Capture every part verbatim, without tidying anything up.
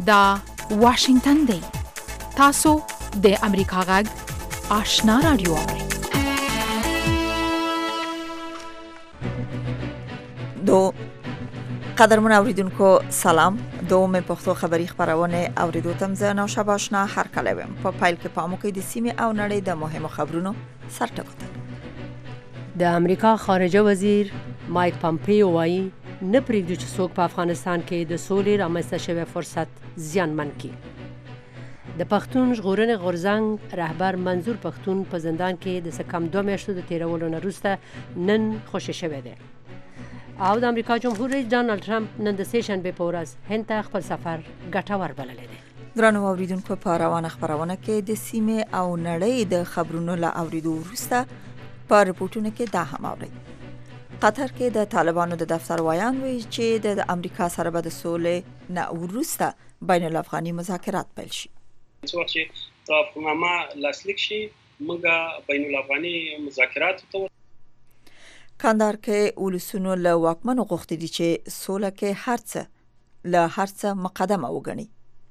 دا واشنگتن دی تاسو د امریکا غږ آشنا رادیو اورئ. دو قدرمن اوریدونکو سلام. دوم پښتو خبری خبرونه اوریدو تم زه نو شب آشنا هر کله ویم په پایل کې پامو کې د سیمه او نړۍ د مهمو خبرونو سرټکو. د امریکا خارجه وزیر مایک پامپیو وایي نه پرېږدو چې څوک په افغانستان کې د سولې رامنځته شوی فرصت زیانمن کړي. د پښتون ژغورنې غورځنګ رهبر منظور پښتون په زندان کې د څه کم دوه میاشتو د تیرولو نه وروسته نن خوشي شوی دی او د امریکا جمهور رئیس ډانلډ ټرمپ نن د سې شنبې په ورځ هند ته خپل سفر ګټور بللی دی. درنو اوریدونکو په روانه خبرونه کې د سیمه او نړۍ د خبرونو لا اوریدو وروسته په رپورټونو کې دا هم اورئ. قطر کې د طالبانو د دفتر وایان وایي چې د امریکا سره به د سولې نه وروسته بین الافغاني مذاکرات پیل شي. څو وخت چې توافقنامه لاسلیک شي موږ بین الافغاني مذاکرات ته کندهار کې ولسونو له واکمنو غوښتي دي چې سوله کې هرڅه له هرڅه مقدمه وګڼي.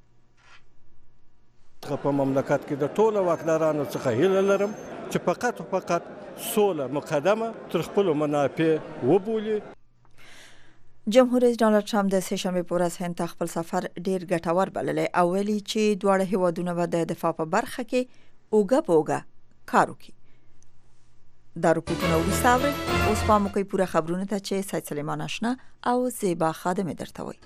په مملکت کې د ټولو واکدارانو څخه هیله لرم چې فقط او فقط سوله مقدمه تر خپل منافع وبولي. جمهور رئیس ډانلډ ټرمپ د سې شنبې په ورځ هند ته خپل سفر ډیر ګټور بللی او ویلي چې دواړه هیوادونه به د دفاع په برخه کې اوږه په اوږه کار وکړي. دا رپورټونه وروسته اورئ. اوس پام وکړئ پوره خبرونه ته چې سید سلیمان آشنا او زیبا خادم درته وایي.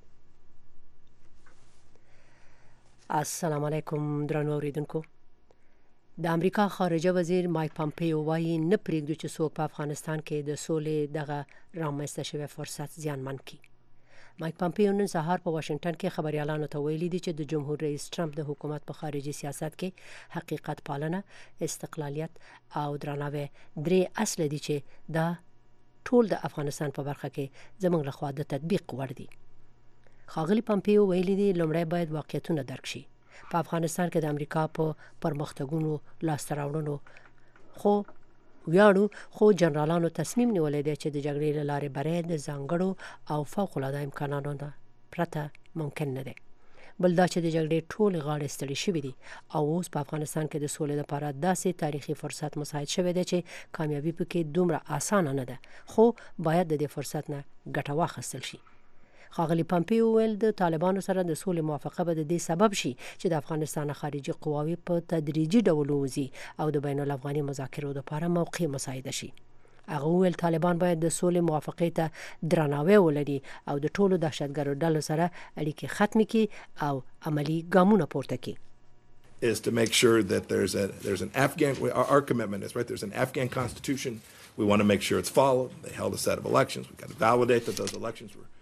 السلام علیکم درنو اوریدونکو. د امریکا خارجه وزیر مایک پامپیو وایي نه پرېږدو چې څوک په افغانستان کې د سولې دغه رامنځته شوی فرصت زیانمن کړي. مایک پامپیو نن سهار په واشنگټن کې خبريالانو ته ویلي دي چې د جمهور رئیس ټرمپ د حکومت په خارجي سیاست کې حقیقت پالنه، استقلالیت او درناوی درې اصل دي چې دا ټول د افغانستان په برخه کې زموږ لخوا د تطبیق وړ دي. ښاغلي پامپیو ویلي دي لومړی باید واقعیتونه درک شي. په افغانستان کې د امریکا په پرمختګونو لاسته راوړنو خو ویاړو خو جنرالانو تصمیم نیولی دی چې د جګړې له لارې بری د ځانګړو او فوق العاده امکاناتو نه پرته ممکن نه دی. بل دا چې د جګړې ټولې غاړې ستړي شوي دي او اوس په افغانستان کې د سولې لپاره داسې تاریخي فرصت مساعد شوی دی چې کامیابي پکې دومره اسانه نه ده خو باید د دې فرصت نه ګټه واخیستل شي. ښاغلي پامپیو ویل د طالبانو سره د سولې موافقه به د دې سبب شي چې د افغانستان خارجي قواوې په تدریجي ډول ووځي او د بین الافغاني مذاکرو لپاره موقع مساعده شي. هغه ویل طالبان باید د سولې موافقې ته درناوی ولري او د ټولو دهشتګرو ډلو سره اړیکې ختم کړي او عملی ګامونه پورته کړي. is to make sure that there's a there's an Afghan our, our commitment is right there's an Afghan constitution. We want to make sure it's followed. They held a set of elections. We've got to validate that those elections were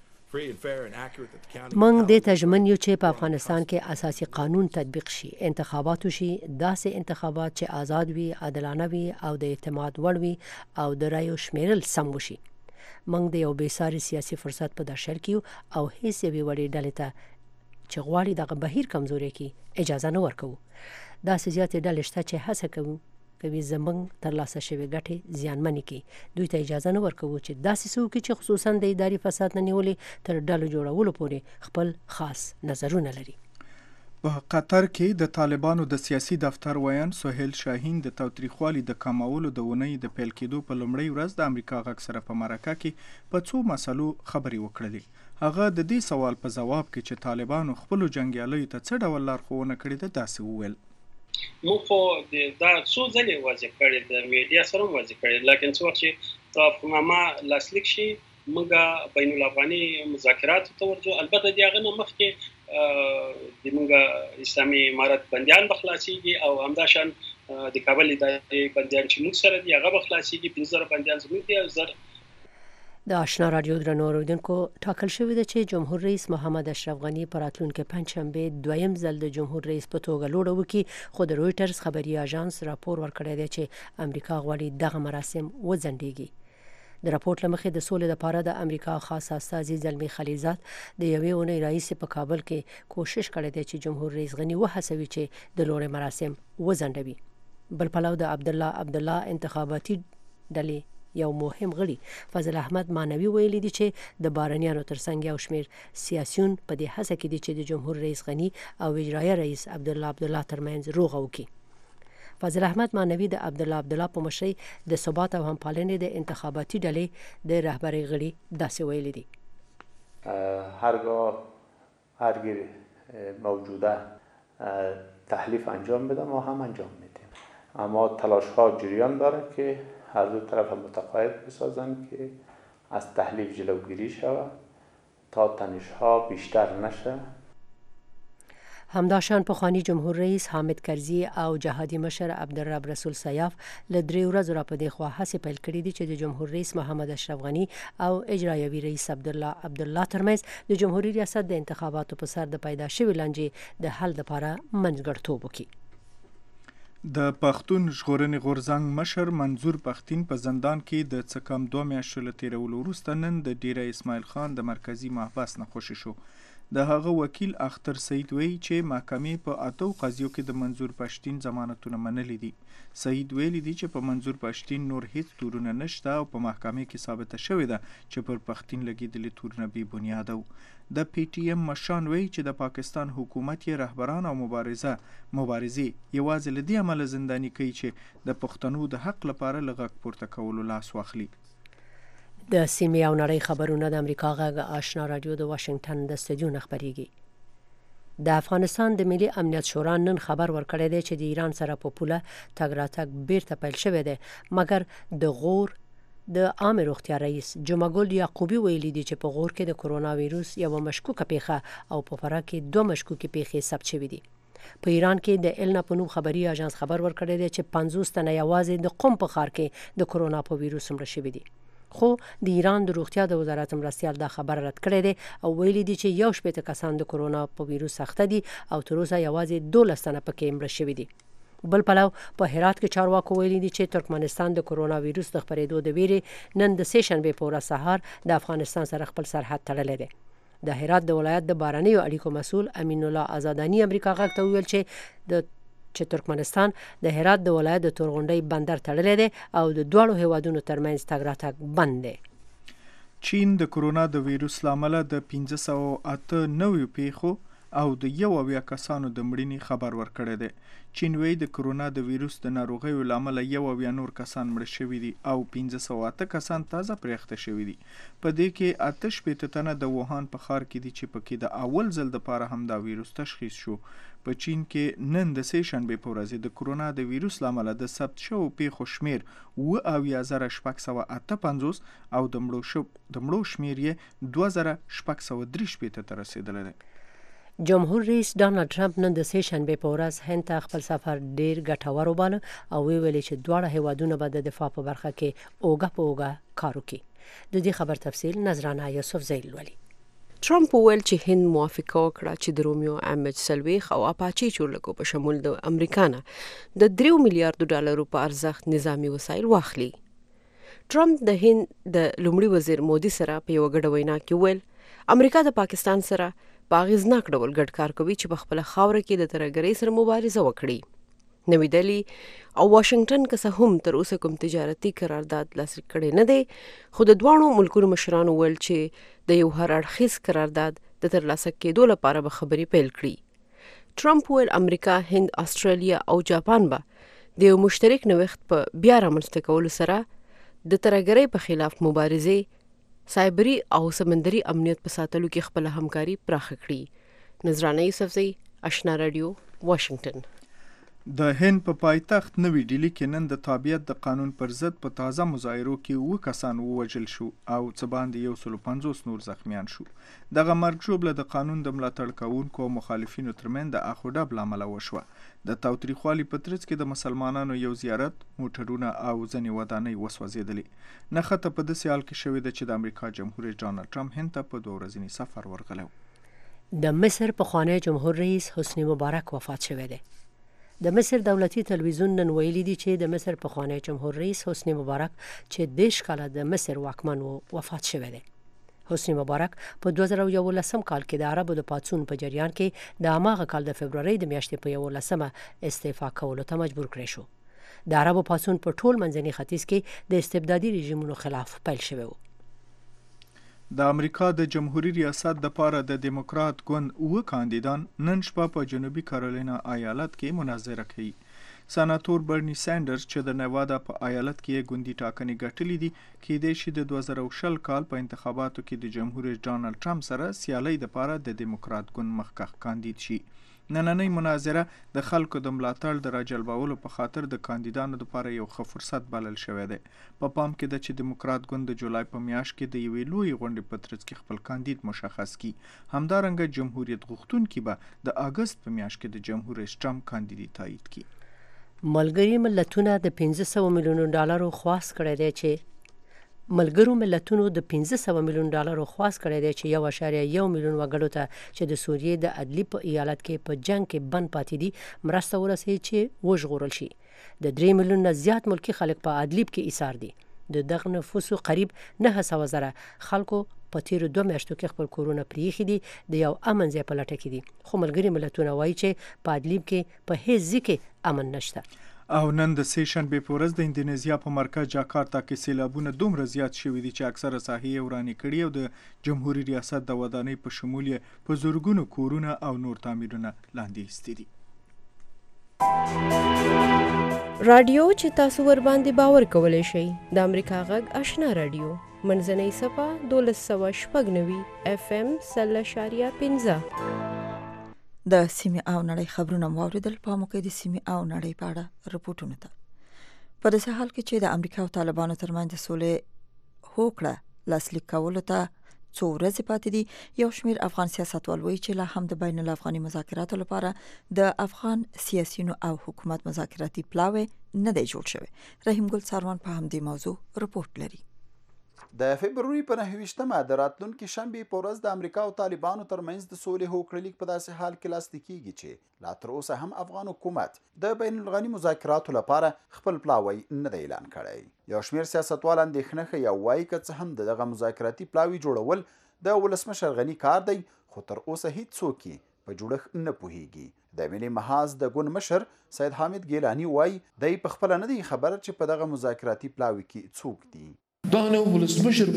موږ دې ته ژمن یو چې په افغانستان کې اساسي قانون تطبیق شي، انتخابات وشي، داسې انتخابات چې آزاد وي، عادلانه وي او د اعتماد وړ وي او د رایو شمیرل سم وشي. موږ د یو بېساري سیاسي فرصت په درشل کې او هیڅ یوې وړې ډلې ته چې غواړي دغه بهیر کمزوری کړي اجازه نه ورکوو. داسې زیاتې ډلې شته چې هڅه کوي کوي زمونږ ترلاسه شوې ګټې زیانمنې کړي. دوی ته اجازه نه ورکوو چې داسې څه وکړي چې خصوصا د اداري فساد نه نیولې تر ډلو جوړولو پورې خپل خاص نظرونه لري. په قطر کې د طالبانو د سیاسي دفتر ویان سهیل شاهین د تاوتریخوالي د کمولو د اونۍ د پیل کېدو په لومړۍ ورځ د امریکا غږ سره په مرکه کې په څو مسلو خبرې وکړلې. هغه د دې سوال په ځواب کې چې طالبانو خپلو جنګیالیو ته څه ډول لارښوونه کړې ده داسې وویل. موږ خو دا څو ځلې واضح کړی د میډیا سره هم واضح کړی لیکن څو وخت چې توافقنامه لاسلیک شي موږ بین الافغاني مذاکراتو ته ورځو. البته د هغه نه مخکې د موږ اسلامي امارت بندیان به خلاصېږي او همداشان د کابل ادارې بندیان چې موږ سره دي هغه به خلاصېږي. پنځه زره بندیان زموږ دي او زر د آشنا رادیو درنو اوریدونکو ټاکل شوی دی چې جمهور رئیس محمد اشرف غنی په راتلونکي پنجشنبه دویم ځل د جمهور رئیس په توګه لوړه وکړي خو د رویټرز خبري اژانس راپور ورکړی دی چې امریکا غواړي دغه مراسم وځنډیږي. د راپورټ لمخې د سولې لپاره د امریکا خاص استازي زلمی خلیزات د یوې اونۍ راهیسې په کابل کې کوشش کړی دی چې جمهور رئیس غنی وهڅوي چې د لوړې مراسم وځنډوي. بل پلو د عبدالله عبدالله انتخاباتي ډلې یو مهم غړي فضل احمد مانوي ویلي دي چې د بارنیانو ترڅنګ یو شمیر سیاسيون په دې هڅه کې دي چې د جمهور رئیس غنی او اجرایه رئیس عبدالله عبدالله ترمنځ روغه وکړي. فضل احمد مانوي د عبدالله عبدالله په مشرۍ د ثبات او همپالنې د انتخاباتي ډلې د رهبرۍ غړي داسې ویلي دي. هرگاه هرگیر موجوده تحلیف انجام بدن ما هم انجام میدیم، اما تلاش ها جریان داره که هر دو طرف متقاعد بسازن که از تحلیف جلوگیری شود تا تنش ها بیشتر نشه. همداشان پخوانی جمهور رئیس حامد کرزی او جهادي مشر عبدالرب رسول سیاف له درې ورځو را په دې خوا هڅې پیل کړې دي چې د جمهور رئیس محمد اشرف غنی او اجرایوي رئیس عبدالله عبدالله ترمنځ د جمهوریت ریاست د انتخاباتو په سر د پیدا شوې لانجې د حل لپاره منځګړیتوب وکړي. د پښتون ژغورنې غورځنګ مشر منظور پښتين په زندان کې د څه کم دوه میاشتو له تېرولو وروسته نن د ډیره اسماعیل خان د مرکزی محبس نه خوشی شو. د هغه وکیل اختر سعید وی چې محکمې په اتو قضیو کې د منظور پښتين ضمانتونه منلي دي. سعید ویلي دي چې په منظور پښتين نور هیڅ تورونه نشته او په محکمې کې ثابته شوې ده چې پر پښتين لګېدلي تورونه بې بنیاده وو. د پی ټی ایم مشان وی چې د پاکستان حکومت یې رهبران او مبارزه مبارزې یوازې له دې عمله زنداني کوي چې د پښتنو د حق لپاره له غږ پورته کولو لاس واخلي. د سیمې او نړۍ خبرونه د امریکا غږ آشنا رادیو د واشنگټن د استودیو نه خپریږي. د افغانستان د ملي امنیت شورا نن خبر ورکړی دی چې د ایران سره په پوله تګ راتګ بیرته پیل شوی دی، مګر د غور د عامه روغتیا رئیس جمعګل یعقوبی ویلي دي چې په غور کې د کرونا وایروس یو مشکوکه پیښه او په فراه کې دوه مشکوکې پیښې ثبت شوې دي. په ایران کې د النا په نوم خبري اژانس خبر ورکړی دی چې پنځوس تنه یوازې د قم په ښار کې د کرونا په وایروس مړه شوي دي. خو د ایران د روغتیا د وزارت مرستیال دا خبر رد کړی دی او ویلي دي چې یو شپېته کسان د کرونا په وایروس اخته دي او تر اوسه یوازې دولس تنه پکې مړه شوي دي. بل پلو په هرات کې چارواکو ویلي دي چې ترکمنستان د کرونا وایروس د خپرېدو د ویرې نن د سه شنبې په ورځ سهار د افغانستان سره خپل سرحد تړلی دی. د هرات د ولایت د بهرنیو اړیکو مسؤل امین الله آزادانی امریکا غږ ته وویل چې د چې ترکمنستان د هرات د ولایت د تورغونډۍ بندر تړلی دی او د دواړو هیوادونو ترمنځ تګ راتګ بند دی. چین د کرونا د ویروس له امله د پنځه سوه اته نویو پیښو او د یو اویا کسانو د مړینې خبر ورکړی دی. چین وی د کرونا د ویروس د ناروغیو له امله یو اویا نور کسان مړه شوي دي او پنځه سوه اته کسان تازه پرې اخته شوي دي. په دې کې اته شپېته تنه د ووهان په ښار کې دي چې پکې د اول ځل دپاره هم دا ویروس تشخیص شو. په چین کې نن د سه شنبې په ورځ د کرونا د ویروس له امله د ثبت شوو پیښو شمیر اوه اویا زره شپږ سوه اته پنځوس او د مړو شمیر یې دوه زره شپږ سوه درې شپېته ته رسېدلی دی. جمهور رئیس ډانلډ ټرمپ نن د سه شنبې په ورځ هند ته خپل سفر ډیر ګټور وباله او ویلي چې دواړه هیوادونه به د دفاع په برخه کې اوږه په اوږه کار وکړي. د دې خبر تفصیل نظرانه یوسف زیل ولي. ټرمپ ویل چې هند موافقه وکړه چې د رومیو ام ایچ سلويخ او اپاچي چورلکو په شمول د امریکا نه د درې میلیارډ ډالرو په ارزښت نظامی وسایل واخلي. ټرمپ د هند د لومړي وزیر مودي سره په یو غړ وینا کې ویل امریکا د پاکستان سره په اغیزناک ډول ګډ کار کوي چې په خپل خاوره کې د ترهګرۍ سره مبارزه وکړي. نوی دهلی او واشنگټن که هم تر اوسه کوم تجارتي قرارداد لاسلیک کړی نه دی، خو د دواړو ملکونو مشرانو ویل چې د یو هر اړخیز قرارداد د ترلاسه کېدو لپاره به خبرې پیل کړي. ټرمپ ویل امریکا، هند، استرالیا او جاپان به د یو مشترک نوښت په بیا رامنځته کولو سره د ترهګرۍ په خلاف مبارزه، سایبری او سمندري امنیت په ساتلو کې خپل همکاري پراخه کړي. نظرانه یوسفزئی، آشنا رادیو، واشنگټن. د هند په پایتخت نوی ډیلی کې نن د تابعیت د قانون پر ضد په تازه مظاهرو کې اووه کسان ووژل شو او څه باندې یو سل پنځوس نور زخمیان شو. دغه مرګ ژوبله د قانون د ملاتړ کوونکو او مخالفینو ترمنځ د اخ و ډب له امله وشوه. د تاوتریخوالي په ترڅ کې د مسلمانانو یو زیارت، موټرونه او ځینې ودانۍ وسوځېدلې. نښته په داسې حال کې شوې ده چې د امریکا جمهور رئیس ډانلډ ټرمپ هند ته په دوه ورځني سفر ورغلی و. د مصر پخوانی جمهور رئیس حسنی مبارک وفات شوی دی. د مصر دولتي تلویزیون نن ویلي دي چې د مصر پخوانی جمهور رئیس حسنی مبارک چې دېرش کاله د مصر واکمن و وفات شوی دی. حسنی مبارک په دوه زره یولسم کال کې د عربو د پاڅون په جریان کې د هماغه کال د فبرورۍ د میاشتې په یولسمه استعفا کولو ته مجبور کړی شو. د عربو پاڅون په ټول منځني ختیځ کې د استبدادي رژیمونو خلاف پیل شوی و. د امریکا د جمهوریت ریاست د پاره د دیموکرات ګوند اوه کاندیدان نن شپه په جنوبي کارولینا ایالت کې مناظره کوي. سناتور برنی سانډرز چې د نیوادا په ایالت کې ګوندي ټاکنې ګټلې دي کېدای شي د دوه زره او شل کال په انتخاباتو کې د جمهوریت ډانلډ ټرمپ سره سیالۍ دپاره د دیموکرات ګوند مخکښ کاندید شي. نننۍ مناظره د خلکو د ملاتړ د راجلبولو په خاطر د کاندیدانو لپاره یو ښه فرصت بلل شوی دی. په پام کې ده چې دیموکرات ګوند د جولای په میاشت کې د یوې لویې غونډې په ترڅ کې خپل کاندید مشخص کړي. همدارنګه جمهوریت غوښتونکي به د اګست په میاشت کې د جمهوریت ټرمپ کاندیدي تایید کړي. ملګري ملتونه د پنځه سوه میلیونو ډالرو خواست کړی دی چې ملګرو ملتونو د پنځه سوه میلیون ډالرو خواست کړی دی چې یو اعشاریه یو میلیون وګړو ته چې د سوریې د ادلب په ایالت کې په جنگ کې بند پاتې دي مرسته ورسوي چې وژغورل شي. د درې میلیون نه زیات ملکي خلک په ادلب کې ایثار دي. د دغه نفوسو قریب نه سوه زره خلکو په تیرو دوه میاشتو کې خپل کورونه پریښي دي د یو امن ځای په لټه کې دي. خو ملګري ملتونه وایي چې په ادلب کې په هیڅ ځای کې امن نشته. او نن د سه شنبې په ورځ د اندونیزیا په مرکز جاکارتا کې سیلابونه دومره زیات شوي دي چې اکثره ساحې یې ورانې کړي او د جمهوري ریاست د ودانۍ په شمول یې په زرګونو کورونه او نور تعمیرونه لاندې ایستي دي. رادیو چې تاسو ور باندې باور کولی شئ د امریکا غږ آشنا رادیو منځنۍ صفحه دولس سوه شپږ نوي اف ام سل اشاریه پنځه. د سیمې او نړۍ خبرونه مو اوریدل. پام وکړئ د سیمې او نړۍ په اړه رپورټونو ته. په داسې حال کې چې د امریکا او طالبانو ترمنځ د سولې هوکړه لاسلیک کولو ته څو ورځې پاتې دي، یو شمېر افغان سیاستوال وایي چې لا هم د بین الافغاني مذاکراتو لپاره د افغان سیاسیونو او حکومت مذاکراتي پلاوی نه دی جوړ شوی. رحیم ګل ساروان په همدې موضوع رپورټ لري. د فبروري په نهه ویشتمه د راتلونکي شنبې په ورځ د امریکا او طالبانو ترمنځ د سولې هوکړه لیک په داسې حال کې لاسلیک کیږي چې لا تر اوسه هم افغان حکومت د بین الافغاني مذاکراتو لپاره خپل پلاوی نه دی اعلان کړی. یو شمېر سیاستوال اندېښنه ښیي او وایي که څه هم د دغه مذاکراتي پلاوی جوړول د ولسمشر غني کار دی، خو تر اوسه هیڅوک په جوړښت نه پوهیږي. د ملي محاذ د ګوند مشر سید حامد ګیلاني وایي دی په خپله نه دی خبر چې په دغه مذاکراتي پلاوی کې څوک دي. دا نه ولسمشر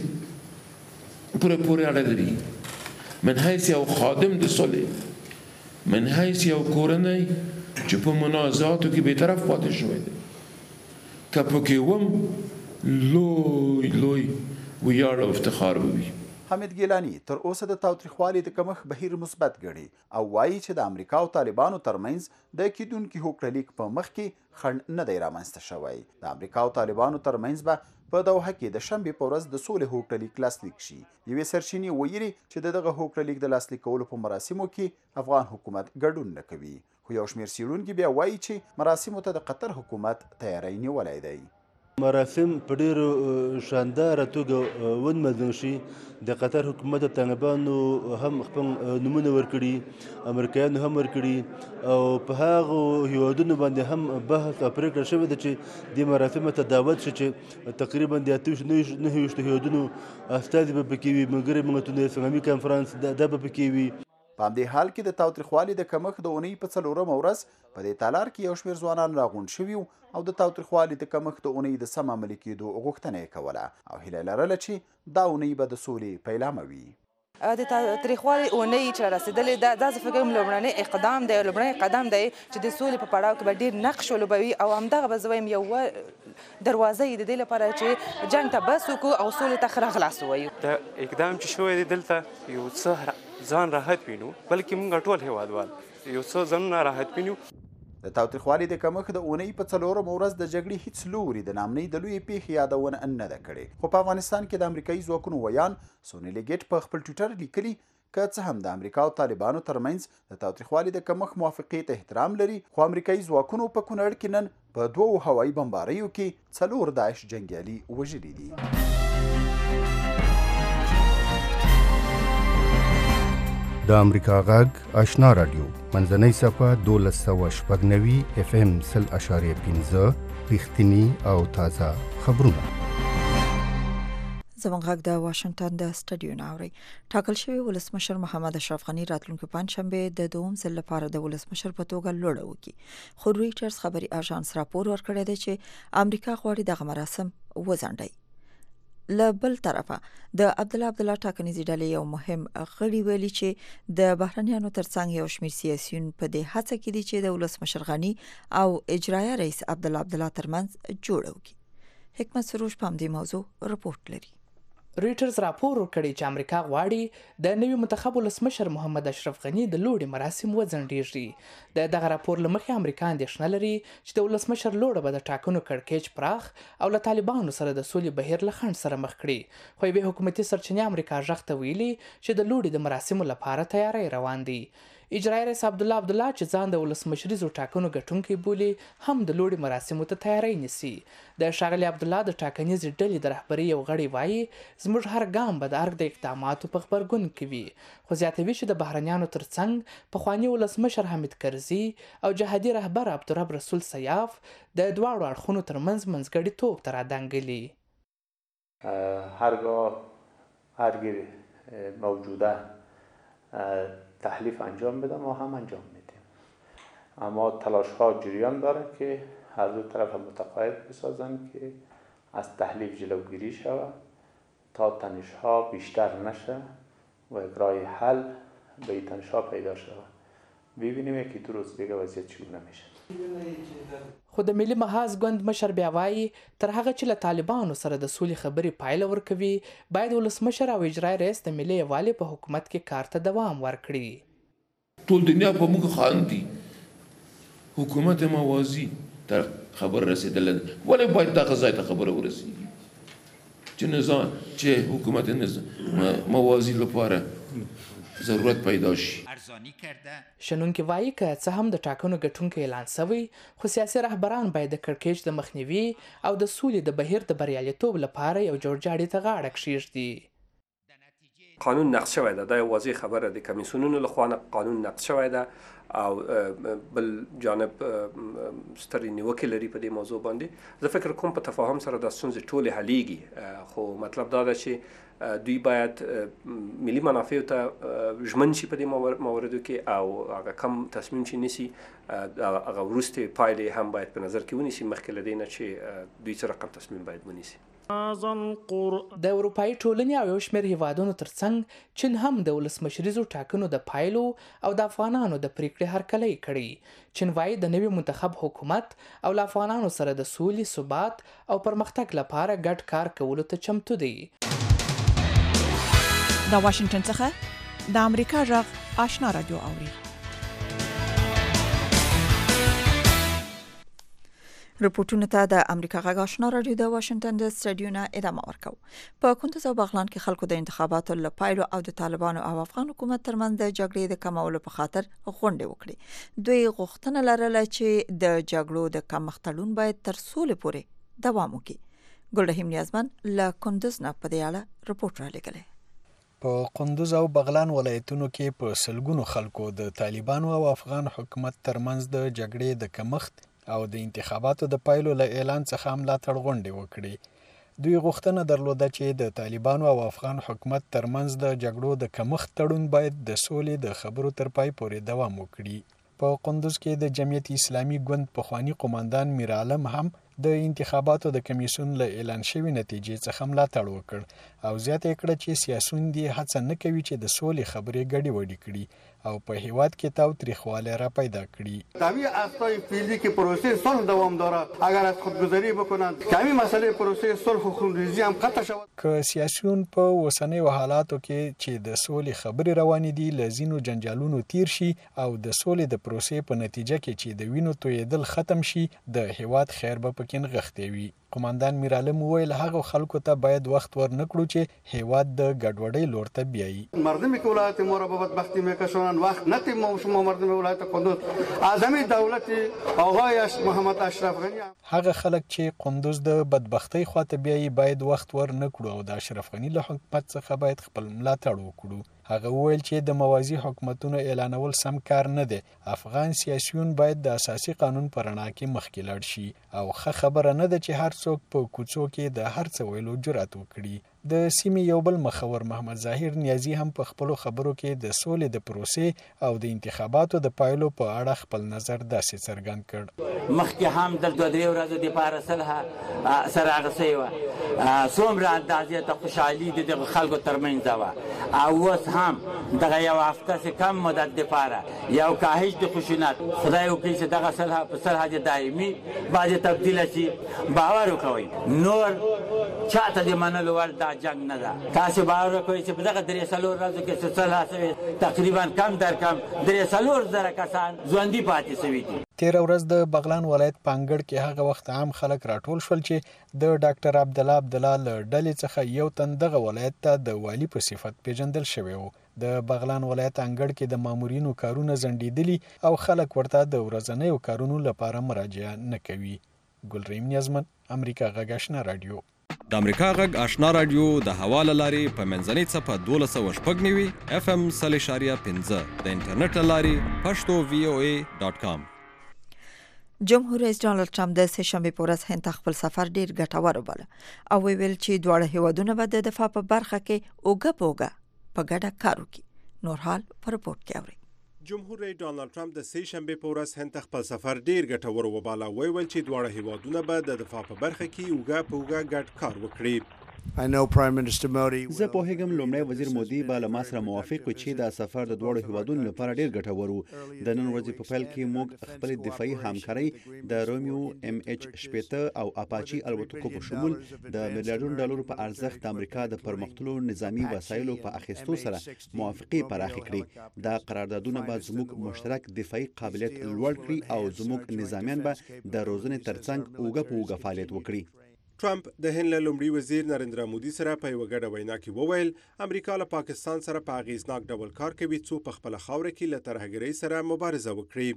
پسې پوره پوره اړه لري. من حیث یو خادم د صلح، من حیث یو کورنۍ چې په منازعاتو کې بیطرف پاتې شوی دی، که پکې وم لوی لوی ویاړ او افتخار به وي. حامد ګیلاني تر اوسه د تاوتریخوالي د کمښت بهیر مثبت ګڼي او وایي چې د امریکا او طالبانو ترمنځ د کیدونکي هوکړه لیک په مخ کې خنډ نه دی رامنځته شوی. د امریکا او طالبانو ترمنځ به په دوحه کې د شنبې په ورځ د سولې هوکړه لیک لاسلیک شي. یوې سرچینې ویلي چې د دغه هوکړه لیک د لاسلیک کولو په مراسمو کې افغان حکومت ګډون نه کوي، خو یو شمېر څېړونکي بیا وایي چې مراسمو ته د قطر حکومت تیاری نیولی دی. مراسم په ډېرو شانداره توګه ونمنځل شي. د قطر حکومت طالبانو هم خپل نومونه ورکړي، امریکایانو هم ورکړي او په هغو هیوادونو باندې هم بحث او پرېکړه شوې ده چې دې مراسمو ته دعوت شي چې تقریبا د اتو نهه ویشتو هیوادونو استازي به پکې وي، ملګري ملتونه اسلامي کنفرانس دا به پکې وي. په همدې حال کې د تاوتریخوالي د کمښت د اونۍ په څلورمه ورځ په دې تالار کې یو شمېر ځوانان راغونډ شوي او د تاوتریخوالي د کمښت د اونۍ د سم عملي کېدو غوښتنه یې کوله او هیله لرله چې دا اونۍ به د سولې پیلامه وي. د تاوتریخوالي اونۍ چې رسېدلې ده دا زه فکر کوم لومړنی اقدام دی لومړنی قدم دی چې د سولې په پړاو کې به ډېر نقش ولوبوي او همدغه به زه وایم یو دروازه یې د دې لپاره چې جنګ ته بس وکړو او سولې ته ښه راغلاست ووایو. دا اقدام چې شوی دی دلته یو څه ځان راحت وینو، بلکې موږ ټول هیوادوال یو څه ځانونه راحت وینو. د تاوتریخوالي د کمښت د اونۍ په څلورمه ورځ د جګړې هیڅ لوري د نامنۍ د لویې پیښې یادونه نه ده کړې، خو په افغانستان کې د امریکایي ځواکونو ویان سونیلي ګیټ په خپل ټویټر لیکلي که څه هم د امریکا او طالبانو ترمنځ د تاوتریخوالي د کمښت موافقې ته احترام لري، خو امریکایي ځواکونو په کونړ کې نن په دوو هوایي بمباریو کې څلور داعش جنګیالي وژلي دي. د امریکا غږ آشنا رادیو منځنۍ صفحه دولس سوه شپږ نوي اف ام سل اشاریه پنځه رښتیني او تازه خبرونه. زموږ غږ د واشنگټن د سټډیو ناوري ټاکل شوی ولسمشر محمد اشرف غنی راتلونکي پنځشنبه د دوم ځل لپاره د ولسمشر په توګه لوړ وکړي خو رويټرز خبري اژانس راپور ورکړی دی چې امریکا غواړي دغه مراسم وځنډي. له بل طرفه د عبد الله عبد الله ټاکنیزي ډلې یو مهم غړي ویلي چې د بهرنیانو ترڅنګ یو شمېر سیاسيون په دې هڅه کې دي چې د ولسمشر غنی او اجرایه رئیس عبد الله عبد الله ترمنځ جوړ وکړي. حکمت سروش په دې موضوع رپورت لري. رويټرز راپور ورکړی چې امریکا غواړي د نوي منتخب ولسمشر محمد اشرف غنی د لوړې مراسم وځنډیږي. د دغه راپور لمخې امریکا اندېښنه لري چې د ولسمشر لوړه به د ټاکنو کړکېچ پراخ او له طالبانو سره د سولې بهیر له خنډ سره مخ کړي. خو یوې حکومتي سرچینې امریکا ژغ ته ویلي چې د لوړې د مراسمو لپاره تیاری روان دي. اجرایي رئیس عبد الله عبد الله چې ځان د ولسمشریزو ټاکنو ګټونکی بولي هم د لوړې مراسمو ته تیاری نیسي. د ښاغلي عبد الله د ټاکنیزې ډلې د رهبرۍ یو غړی وایي زموږ هر ګام به د ارګ د اقداماتو په خبرګون کې وي، خو زیاتوي چې د بهرنیانو ترڅنګ پخواني ولسمشر حمید کرزي او جهادي رهبر عبدالرب رسول سیاف د دواړو اړخونو ترمنځ منځګړیتوب ته رادنګلي. هرگاه ارگ موجوده تحلیف انجام بدن ما هم انجام میدیم، اما تلاش ها جریان داره که هر دو طرف متقاعد بسازن که از تحلیف جلوگیری شود تا تنش ها بیشتر نشه و اجرای حل به تنش ها پیدا شود. ببینیم یکی دو روز دیگه وضعیت چگونه میشه. خو د ملي محاذ ګوند مشر بیا وایي تر هغه چې له طالبانو سره د سولې خبرې پایله ورکوي باید ولسمشر او اجرایي رئیس د ملي یووالي په حکومت کې کار ته دوام ورکړي. ټول دنیا په موږ خاندي، حکومت موازی تر خبر رسیدل ولې باید دغه ځای ته خبره ورسیږي چې نظام چې حکومت نظام موازی لپاره ضرورت پیدا شي. شنونکي وایي که څه هم د ټاکنو ګټونکی اعلان شوی خو سیاسي رهبران باید د کړکېچ د مخنیوي او د سولې د بهیر د بریالیتوب لپاره یو جوړجاړي ته غاړه کښیږدي. قانون نقض شوی ده، دا یو واضح خبره ده. کمیسیونونو لخوا قانون نقض شوی ده او بل جانب سترې نیوکې لري په دې موضوع باندې. زه فکر کوم په تفاهم سره دا ستونزې ټولې حلیږي، خو مطلب دا ده چې دوی باید ملي منافع ته ژمن شي په دې مواردو کې او هغه کم تصمیم چې نیسي هغه وروستې پایلې هم باید په نظر کې ونیسي مخکې له دې نه چې دوی څه رقم تصمیم باید ونیسي. د اروپایي ټولنې او یو شمېر هیوادونو ترڅنګ چین هم د ولسمشریزو ټاکنو د پایلو او د افغانانو د پریکړې هرکلی کړی. چین وایي د نوي منتخب حکومت او له افغانانو سره د سولې، ثبات او پرمختګ لپاره ګډ کار کولو ته چمتو دی. د واشنگټن څخه د امریکا غږ آشنا رادیو اوري. رپورټونه ته د امریکا غږ آشنا رادیو د واشنگټن د سټډیو نه ادامه ورکو. په کندز او بغلان کې خلکو د انتخاباتو لپاره او د طالبانو او افغان حکومت ترمنځ د جګړې د کمولو په خاطر غونډه وکړي. دوی غوښتنه لرله چې د جګړو د کمښت تړون باید تر سولې پورې دوام وکړي. ګلرحیم نیازمن له کندز نه په دې اړه رپورټ را لګلې. په کندز او بغلان ولایتونو کې په سلګونو خلکو د طالبانو او افغان حکومت ترمنځ د جګړې د کمښت او د انتخاباتو د پایلو له اعلان څخه ملاتړ غونډې وکړې. دوی غوښتنه درلوده چې د طالبانو او افغان حکومت ترمنځ د جګړو د کمښت تړون باید د سولې د خبرو تر پای پورې دوام وکړي. په کندز کې د جمعیت اسلامي ګوند پخوانی قوماندان میر عالم هم د انتخاباتو د کمیسیون له اعلان شوی نتیجې څخه ملاتړ وکړ او زیاته کړه چې سیاسيون دي هڅه نه کوي چې د سولې خبرې ګډې وډې کړي او په هیواد کې تاوتریخوالی را پیدا کړي. داوی اصلای فعلی که پروسه صلح دوام داره اگر از خودگذری بکنند که همین مسئله پروسه صلح و خونریزی هم قطع شود. که سیاسيون په اوسنیو حالاتو کې چې د سولې خبرې روانې دي له ځینو جنجالونو تیر شي او د سولې د پروسې په نتیجه کې چې د وینو تویدل ختم شي د هیواد خیر به پکې نغښتی وي. قوماندان میر عالم وویل هغه خلکو ته باید وخت ورنکړو چې هیواد د ګډوډۍ لور ته بیایي. مردمی که ولایت ما را به بدبختی میکشانند وقت نتیم ما شما مردم ولایت کندوز اعظمی دولت آقای محمد اشرف غنی هغه خلک چې قندوز د بدبختی خواته بیایي باید وخت ورنکړو او د اشرف غنی له حکومت څخه باید خپل ملاتړ وکړو. هغه وویل چې د موازی حکومتونو اعلانول سم کار نه دی. افغان سیاسيون باید د اساسي قانون پر رڼا کې مخکې لاړ شي او ښه خبره نه ده چې هر څوک په کوڅو کې د هر څه ویلو جرأت وکړي. د سیمې یو بل مخور محمد ظاهر نیازي هم په خپلو خبرو کې د سولې د پروسې او د انتخاباتو د پایلو په اړه خپل نظر داسې څرګند کړ. مخکې هم د دوه درې ورځو دپاره صلح سره اخیستې وه، څومره اندازې ته خوشحالي د دغه خلکو ترمنځ وه، او اوس هم دغه یو هفته څه کم مدت دپاره یو کاهش د خشونت خدای وکړي چې دغه صلح په صلح د دایمي باندې تبدیله شي. باور وکوئ نور چاته د منلو وړ دا جنګ نه ده. تاسې باور وکوئ چې په دغه درې څلور ورځو کې چې صلح شوې تقریبا کم در کم درې څلور زره کسان ژوندي پاتې شوي دي. تیره ورځ د بغلان ولایت په انګړ کې هغه وخت عام خلک راټول شول چې د ډاکټر عبدالله عبدالله له ډلې څخه یو تن دغه ولایت ته د والي په صفت پیژندل شوی و. د بغلان ولایت انګړ کې د مامورینو کارونه ځنډېدلي او خلک ورته د ورځنیو کارونو لپاره مراجعه نه کوي. ګلریم نیازمن، امریکا غږ آشنا رادیو. د امریکا غږ آشنا رادیو د هوا له لارې په منځنۍ څپه دولس سوه شپږ نوي اف ام سل اشاریه پنځه د انټرنیټ له لارې پښتو وی او ای ډاټ کام. جمهور رئیس ډانلډ ټرمپ د سهشنبې په ورځ هند ته خپل سفر ډیر ګټور وباله او ویل چې دواړه هیوادونه به د دفاع په برخه کې اوږه په اوږه په ګډه کار وکړي. نور حال په رپورټ کې اورئ. جمهور رئیس ډانلډ ټرمپ د سهشنبې په ورځ هند ته خپل سفر ډیر ګټور وباله او ویل چې دواړه هیوادونه به د دفاع په برخه کې اوږه په اوږه ګډ کار وکړي. زه پوهیږم لومړی وزیر مودي به له ما سره موافق و چې دا سفر د دواړو هیوادونو لپاره ډیر ګټور و. د نن ورځې په پیل کې موږ خپل دفاعي همکارۍ د رومیو ام ایچ شپېته او اپاچي الوتکو په شمول د میلیارډونو ډالرو په ارزښت د امریکا د پرمختللو نظامی وسایلو په اخیستو سره موافقې پراخې کړې. دا قراردادونه به زموږ مشترک دفاعي قابلیت لوړ کړي او زموږ نظامیان به د روزنې ترڅنګ اوږه په اوږه فعالیت وکړي. ټرمپ د هند له لومړي وزیر نریندرا مودي سره په یوه ګډه وینا کې وویل امریکا له پاکستان سره په اغیزناک ډول کار کوي څو په خپله خاوره کې له ترهګرۍ سره مبارزه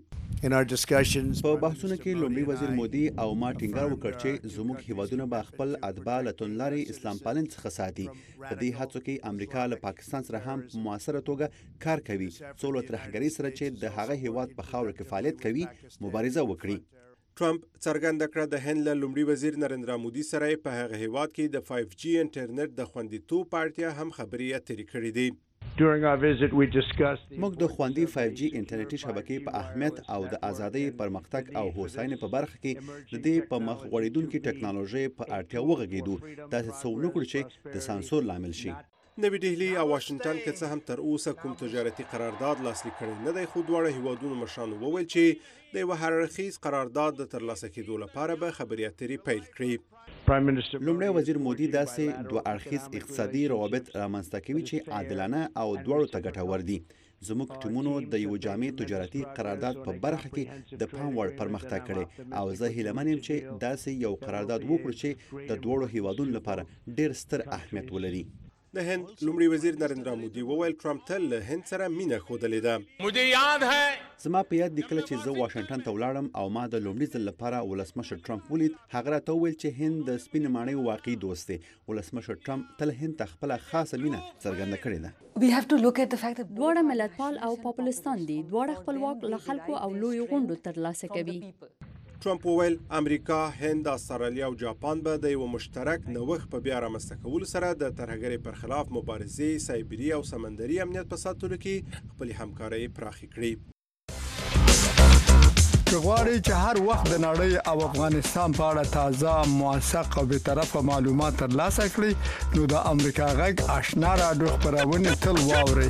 وکړي. په بحثونو کې لومړي وزیر مودي او ما ټینګار وکړ چې زموږ هیوادونه به خپل اتباع له توندلارې اسلام پالنې څخه ساتي. په دې هڅو کې امریکا له پاکستان سره هم په مؤثره توګه کار کوي څو له ترهګرۍ سره چې د هغه هیواد په خاوره کې فعالیت کوي مبارزه وکړي. ټرمپ څرګنده کړه د هند له لومړي وزیر نریندرا مودي سره په هغه هیواد کې د فایو جی انټرنیټ د خوندیتوب په اړتیا هم خبرې اترې کړې دي. موږ د خوندي فایو جی انټرنیټي شبکې په اهمیت او د ازادۍ پرمختګ او هوساینې په برخه کې د دې په مخ غوړېدونکي ټکنالوژۍ په اړتیا وغږېدو داسې څه ونه کړو چې د سانسور لامل شي. نوی ډهلي او واشنگټن کې څه هم تر اوسه کوم تجارتي قرارداد لاسلیک کړی نه دی، خو دواړه هیوادونو مشرانو وویل چې د یوه هررخیز قرارداد د ترلاسه کېدو لپاره به خبرې اترې پیل کړي. لومړی وزیر مودي داسې دوه اړخیز اقتصادي روابط رامنځته کوي چې عادلانه او دواړو ته ګټور دي. زموږ ټیمونو د یو جامع تجارتي قرارداد په برخه کې د پام وړ پرمختګ کړی او زه هیله من یم چې داسې یو قرارداد وکړو چې د دواړو هیوادونو لپاره ډیر ستر اهمیت ولري. د هند لومړي وزیر نریندرا مودي وویل ټرمپ تل له هند سره مینه ښودلې ده. مودي یاد ہے زما په یاد دی کله چې زه واشنګټن ته ولاړم او ما د لومړي ځل لپاره ولسمشر ټرمپ ولید. هغه راته وویل چې هند د سپینې ماڼۍ واقعي دوست دی. ولسمشر ټرمپ تل هند ته خپله خاصه مینه څرګنده کړې ده. دواړه ملتپال او پاپولستان دي. دواړه خپلواک له خلکو او لویو غونډو ترلاسه کوي. ټرمپ وویل امریکا، هند، استرالیا او جاپان به د یو مشترک نوښت په بیا رامنځته کولو سره د ترهګرۍ پر خلاف مبارزې، سایبري او سمندري امنیت په ساتلو کې خپلې همکارۍ پراخې کړي. که غواړئ چې هر وخت د نړۍ او افغانستان په اړه تازه، موثق او بېطرفه معلومات ترلاسه کړئ نو د امریکا غږ آشنا راډیو خپرونې تل واورئ.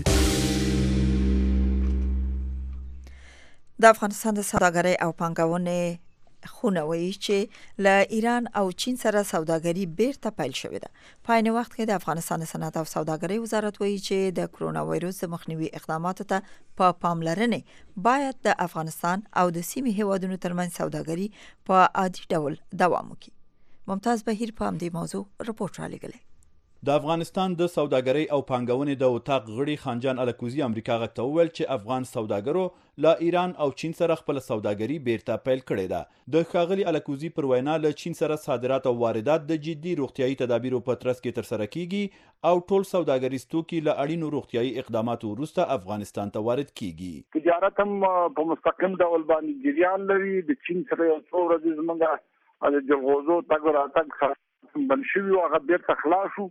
د افغانستان د سوداګرۍ او پانګونې خونه وایي چې له ایران او چین سره سوداګري بیرته پیل شوې ده. په عین وخت کې د افغانستان صنعت او سوداګرۍ وزارت وایي چې د کرونا وایروس د مخنیوي اقداماتو ته په پاملرنې باید د افغانستان او د سیمې هیوادونو ترمنځ سوداګري په عادي ډول دوام وکړي. ممتاز بهیر په همدې موضوع رپورټ را لېږلی. د افغانستان د سوداګرۍ او پانګونې د اتاق غړي خانجان الکوزي امریکا غږ ته وویل چې افغان سوداګرو له ایران او چین سره خپل سوداګري بیرته پیل کړې ده. د ښاغلي الکوزي پر وینا له چین سره صادرات او واردات د جدي روغتیايي تدابیرو په ترڅ کې ترسره کیږي او ټول سوداګریز توکي له اړینو روغتیايي اقداماتو وروسته افغانستان ته وارد کیږي. تجارت هم په مستقیم ډول باندې جریان لري. د چین سره یو څو ورځې زموږ د جلغوزو تګ راتګ بند شوي و، هغه بیرته خلاص شو.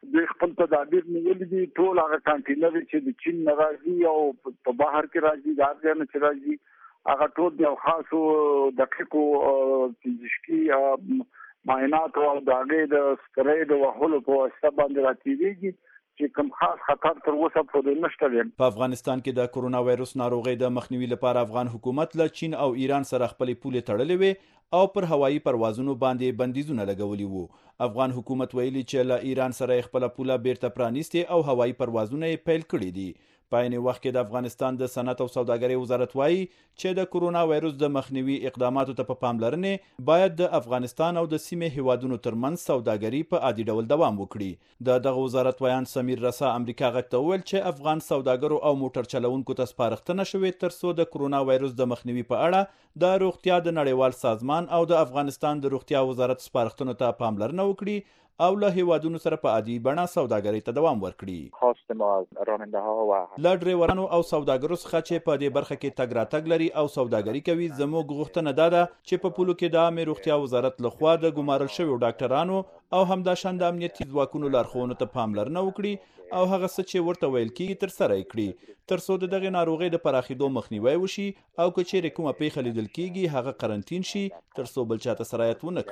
د خپل تدابیر نیولې دي. ټول هغه کانټینر چې د چین نه راځي او په بهر کې راځي دا ځنه چې راځي هغه ټول د خاصو دقیقو فزیکي معاینات او د هغې د سپرې د وهلو په واسطه باندې راتېږي چې کوم خاص خطر تر اوسه پورې نشته دی. په افغانستان کې د کرونا وایرس ناروغۍ د مخنیوي لپاره افغان حکومت له چین او ایران سره خپلې پولې تړلې وې او پر هوایي پروازونو باندې بندیزونه لګولي وو. افغان حکومت ویلي چې له ایران سره خپل پوله بیرته پرانیستي او هوایي پروازونه یې پیل کړي دي. په عین وخت کې د افغانستان د صنعت او سوداګرۍ وزارت وایي چې د کرونا وایرس د مخنیوي اقداماتو ته په پاملرنې باید د افغانستان او د سیمې هیوادونو ترمنځ سوداګري په عادي ډول دوام وکړي. د دغه وزارت ویان سمیر رسا امریکا غږ ته وویل چې افغان سوداګرو او موټر چلوونکو ته سپارښتنه شوې ترڅو د کرونا وایرس د مخنیوي په اړه د روغتیا د نړیوال سازمان او د افغانستان د روغتیا وزارت سپارښتنو ته پاملرنه وکړي او له هیوادونو سره په عادي بڼه سوداګرۍ ته دوام ورکړي. خواست ما از راننده ها و له ډریورانو او سوداګرو څخه چې په دې برخه کې تګ راتګ لري او سوداګري کوي زموږ غوښتنه دا ده چې په پولو کې د عامې روغتیا وزارت لخوا د ګمارل شویو ډاکټرانو او همداشان د امنیتي ځواکونو لارښوونو ته پاملرنه وکړي او هغه څه چې ورته ویل کېږي ترسره یې کړي ترڅو د دغې ناروغۍ د پراخېدو مخنیوی وشي او که چیرې کومه پیښه لیدل کېږي هغه قرنطین شي ترڅو بل چاته سرایت ونه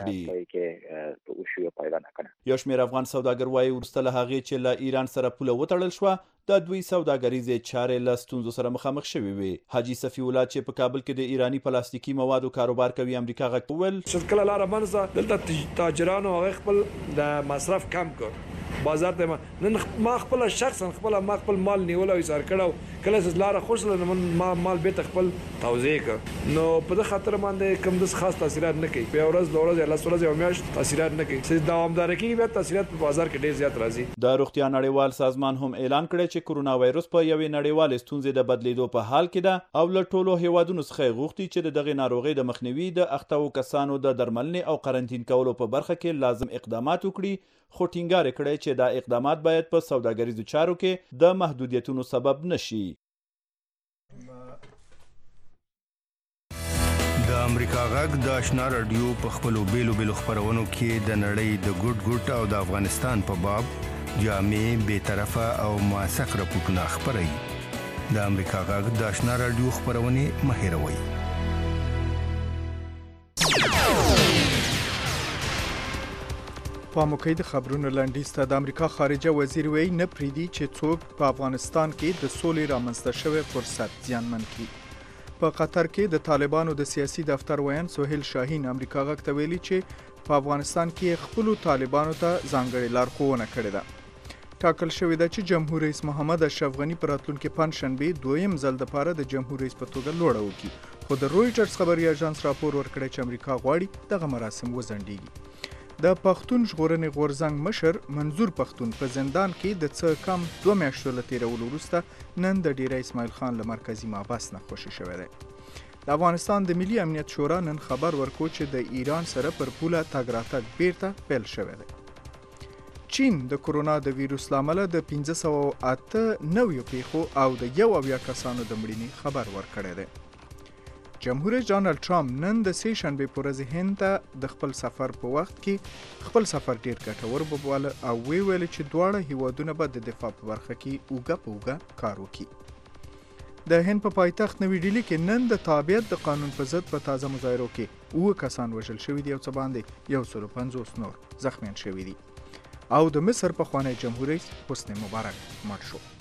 کړي. یو شمېر افغان سوداګر وایي وروسته له هغې چې له ایران سره پوله وتړل شوه د دوی سوداګریزې چارې له ستونزو سره مخامخ شوې وې. حاجي صفي الله چې په کابل کې د ایراني پلاستیکي موادو کاروبار کوي امریکا غږ ته وویل چې کله لاره بنځه دلته تاجرانو هغه خپل د مصرف کم کړ بازار ته نن ما خپل شخصا خپل ما خپل مال نیول او ایثار کړو کله چې لاره خوشله من ما مال به خپل توزیع کړ نو په دغه خاطر باندې کوم د خاص تاثیرات نه کوي په ورځ د ورځ یا لس ورځې او میاشت تاثیرات نه کوي چې دوامدار کیږي به تاثیرات په بازار کې ډیر زیات راځي. د روغتیا نړیوال سازمان هم اعلان کړی چې کرونا وایرس په یوې نړیوالې ستونزې د بدلیدو په حال کې ده او له ټولو هیوادونو څخه غوښتي چې د دغې ناروغۍ د مخنیوي د اخته کسانو د درملنې او قرنطین کولو په برخه کې لازم اقدامات وکړي خو ټینګار کړی چې دا اقدامات باید په سوداګریزو چارو کې د محدودیتونو سبب نشي. د امریکا غږ د آشنا رادیو په خپلو بیلو بیلو خپرونو کې د نړۍ د ګډ ګډ او د افغانستان په باب جامع بیطرفه او موثق راپورټونه خپروي. د امریکا غږ د آشنا رادیو خپرونې مه هېروئ. په موقع د خبرونو لنډیز ته د امریکا خارجه وزیر وی نه پریدي چې څوک په افغانستان کې د سولې رامنځته شوی فرصت زیانمن کړي. په قطر کې د طالبانو د سیاسي دفتر ویان سهیل شاهین امریکا غږ ته ویلي چې په افغانستان کې خپل طالبانو ته ځانګړې لارښوونه کړې ده. ټاکل شوې ده چې جمهور رئیس محمد اشرف غنی په راتلونکي پنجشنبه دویم ځل لپاره د جمهور رئیس په توګه لوړه وکړي خو د رویټرز خبري اژانس راپور ورکړی چې امریکا غواړي دغه مراسم وځنډیږي. د پښتون ژغورنې غورځنګ مشر منظور پښتون په زندان کې د څه کم دوه میاشتو له تیرولو وروسته نن د ډیره اسماعیل خان له مرکزي محبس نه خوشي شوی دی. د افغانستان د ملي امنیت شورا نن خبر ورکړ چې د ایران سره پر پوله تګ راتګ بیرته پیل شوی دی. چین د کرونا د ویروس لامل د پنځه سوه اته نویو پیښو او د یو اویا کسانو د مړینې خبر ورکړی دی. جمهور رئیس ډانلډ ټرمپ نن د سې شنبې په ورځ هند ته د خپل سفر په وخت کې خپل سفر ډیر ګټور وبوله او وی ویل چې دواړه هیوادونه به د دفاع په برخه کې اوږه په اوږه کار وکړي. د هند په پایتخت نوی ډیلي کې نن د تابعیت د قانون په ضد په تازه مظاهرو کې اووه کسان وژل شوي دي او څه باندې یو سل پنځوس نور زخمیان شوي دي او د مصر پخوانی جمهور رئیس حسنی مبارک مړ شو.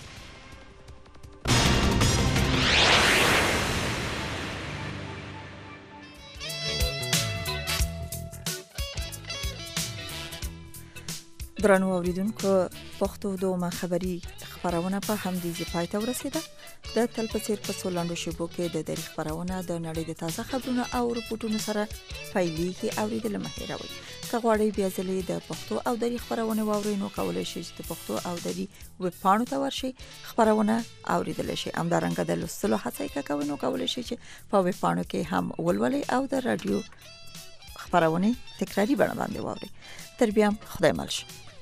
درنو اوریدونکو پښتو دومره خبری خبرونه په همدې ځای پای ته ورسیده. د تل په څیر په سولاندو شبو کې د دری خبرونه د نړۍ د تازه خبرونو او رپورټونو سره پیلېږي اوریدل مه هېروئ. که غواړئ بیا ځلې د پښتو او دری خبرونه واورئ نو کولی شئ چې د پښتو او دری ویب پاڼو ته ورشئ خبرونه اوریدل شئ. همدارنګه د لوستلو هڅه یې کوئ نو کولی شئ چې په ویب پاڼو کې هم ولولئ او د رادیو خبرونه تکراری بڼه باندې واورئ. تر بیا خدای مل شي.